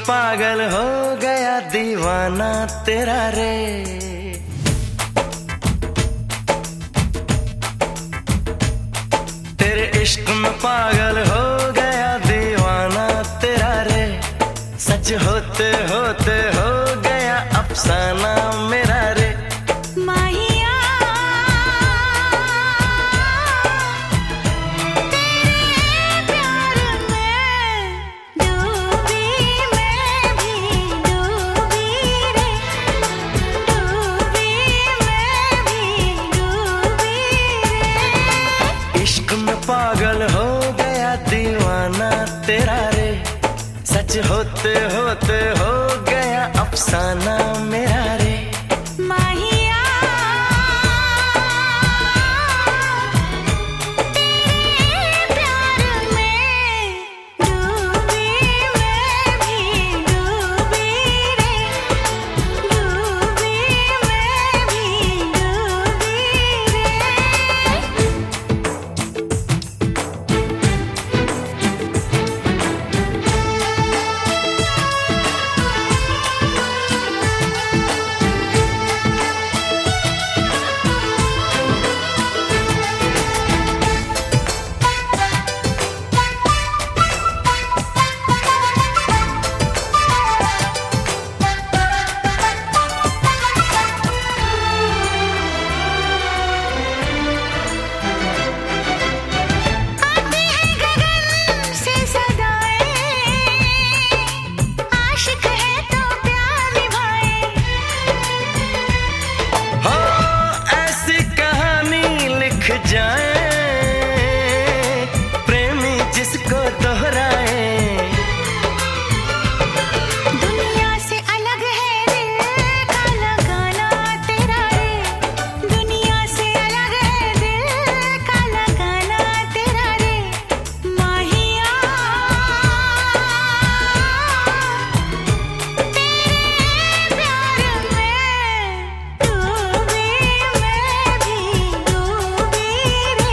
पागल हो गया दीवाना तेरा रे। तेरे इश्क में पागल हो गया दीवाना तेरा रे। सच होते होते हो गया अफसाना मेरा रे। इश्क में पागल हो गया दीवाना तेरा रे। सच होते होते हो गया अफसाना मेरा रे। प्रेमी जिसको दोहराए। दुनिया से अलग है दिल का लगाना तेरा रे। दुनिया से अलग है दिल का लगाना तेरा रे। माहिया तेरे प्यार में डूबी मैं भी डूबी रे।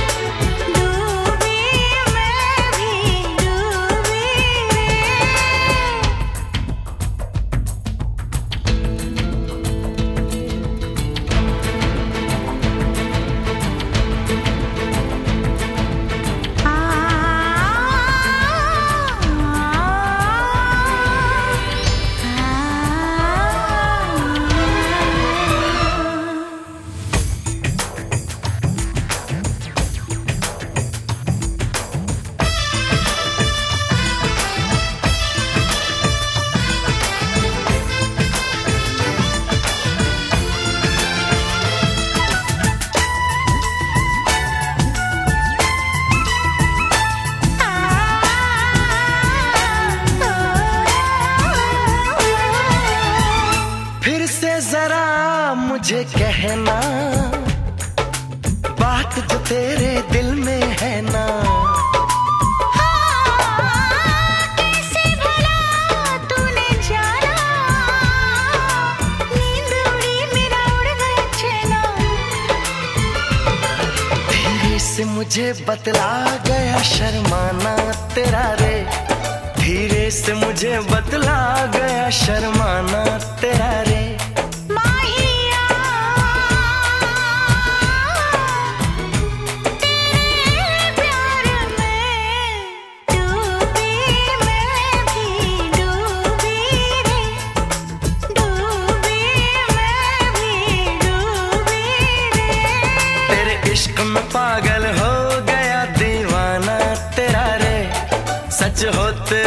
फिर से जरा मुझे कहना बात जो तेरे दिल में है ना। कैसे भला तूने जाना। नींद उड़ी मेरा उड़ गया चैना। धीरे से मुझे बतला गया शर्माना तेरा रे। धीरे से मुझे बतला गया शर्माना तेरा रे। माहिया तेरे प्यार में डूबी मैं भी डूबी रे। डूबी मैं भी डूबी रे। तेरे इश्क में पागल हो गया दीवाना तेरा रे। सच होते